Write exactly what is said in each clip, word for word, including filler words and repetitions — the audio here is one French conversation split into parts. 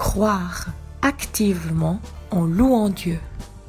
croire activement en louant Dieu.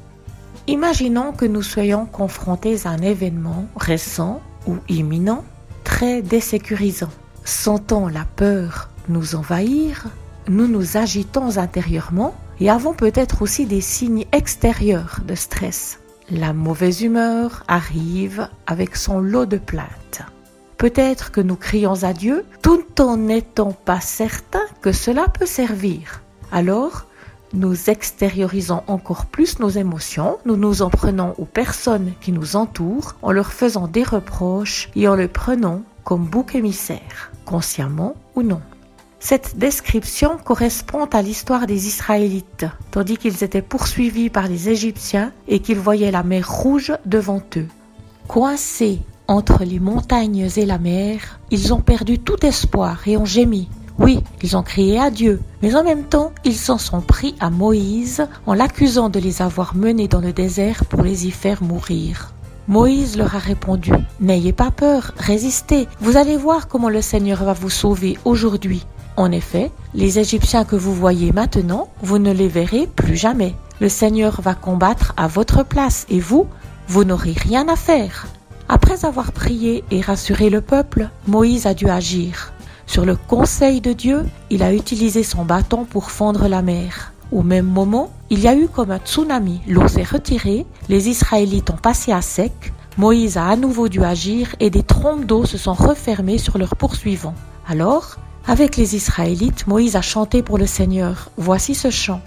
Imaginons que nous soyons confrontés à un événement récent ou imminent, très désécurisant. Sentant la peur nous envahir, nous nous agitons intérieurement et avons peut-être aussi des signes extérieurs de stress. La mauvaise humeur arrive avec son lot de plaintes. Peut-être que nous crions à Dieu tout en n'étant pas certains que cela peut servir. Alors, nous extériorisons encore plus nos émotions, nous nous en prenons aux personnes qui nous entourent en leur faisant des reproches et en le prenant comme bouc émissaire, consciemment ou non. Cette description correspond à l'histoire des Israélites, tandis qu'ils étaient poursuivis par les Égyptiens et qu'ils voyaient la mer Rouge devant eux. Coincés entre les montagnes et la mer, ils ont perdu tout espoir et ont gémi. Oui, ils ont crié à Dieu, mais en même temps, ils s'en sont pris à Moïse en l'accusant de les avoir menés dans le désert pour les y faire mourir. Moïse leur a répondu « N'ayez pas peur, résistez, vous allez voir comment le Seigneur va vous sauver aujourd'hui. En effet, les Égyptiens que vous voyez maintenant, vous ne les verrez plus jamais. Le Seigneur va combattre à votre place et vous, vous n'aurez rien à faire. » Après avoir prié et rassuré le peuple, Moïse a dû agir. Sur le conseil de Dieu, il a utilisé son bâton pour fendre la mer. Au même moment, il y a eu comme un tsunami. L'eau s'est retirée, les Israélites ont passé à sec, Moïse a à nouveau dû agir et des trompes d'eau se sont refermées sur leurs poursuivants. Alors, avec les Israélites, Moïse a chanté pour le Seigneur. Voici ce chant.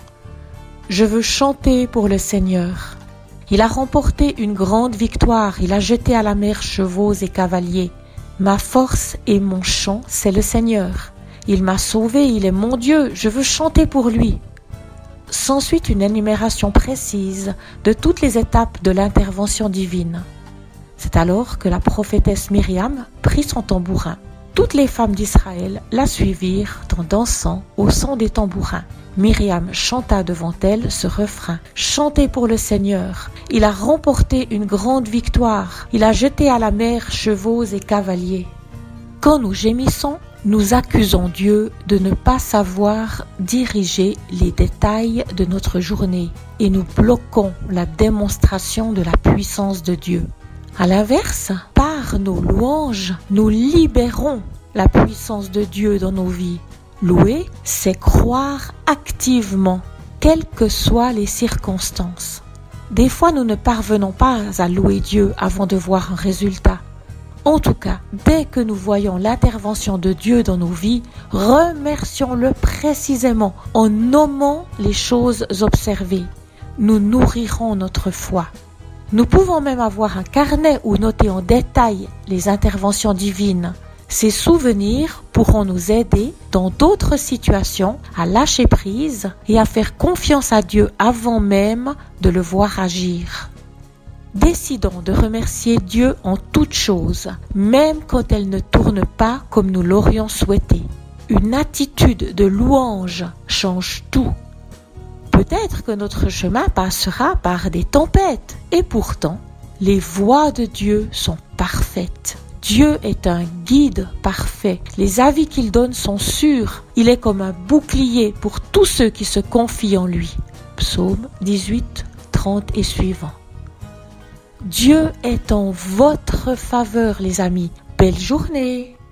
Je veux chanter pour le Seigneur. Il a remporté une grande victoire, il a jeté à la mer chevaux et cavaliers. Ma force et mon chant, c'est le Seigneur. Il m'a sauvé, il est mon Dieu, je veux chanter pour lui. S'ensuit une énumération précise de toutes les étapes de l'intervention divine. C'est alors que la prophétesse Myriam prit son tambourin. Toutes les femmes d'Israël la suivirent en dansant au son des tambourins. Myriam chanta devant elle ce refrain. Chantez pour le Seigneur. Il a remporté une grande victoire. Il a jeté à la mer chevaux et cavaliers. Quand nous gémissons, nous accusons Dieu de ne pas savoir diriger les détails de notre journée et nous bloquons la démonstration de la puissance de Dieu. À l'inverse, par nos louanges, nous libérons la puissance de Dieu dans nos vies. Louer, c'est croire activement, quelles que soient les circonstances. Des fois, nous ne parvenons pas à louer Dieu avant de voir un résultat. En tout cas, dès que nous voyons l'intervention de Dieu dans nos vies, remercions-le précisément en nommant les choses observées. Nous nourrirons notre foi. Nous pouvons même avoir un carnet où noter en détail les interventions divines. Ces souvenirs pourront nous aider dans d'autres situations à lâcher prise et à faire confiance à Dieu avant même de le voir agir. Décidons de remercier Dieu en toutes choses, même quand elles ne tournent pas comme nous l'aurions souhaité. Une attitude de louange change tout. Peut-être que notre chemin passera par des tempêtes, et pourtant, les voies de Dieu sont parfaites. Dieu est un guide parfait. Les avis qu'il donne sont sûrs. Il est comme un bouclier pour tous ceux qui se confient en lui. Psaume dix-huit, trente et suivants. Dieu est en votre faveur, les amis. Belle journée!